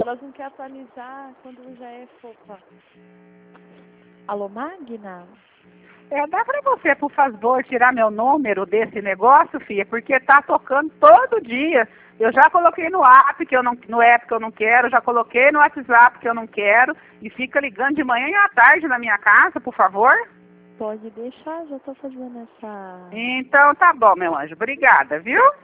Elas não querem atualizar quando já é fofa. Alô, Magna? Dá pra você, por favor, tirar meu número desse negócio, filha, porque tá tocando todo dia. Eu já coloquei no app que eu não, no app que eu não quero, já coloquei no WhatsApp que eu não quero, e fica ligando de manhã e à tarde na minha casa, por favor. Pode deixar, já tô fazendo essa... Então tá bom, meu anjo. Obrigada, viu?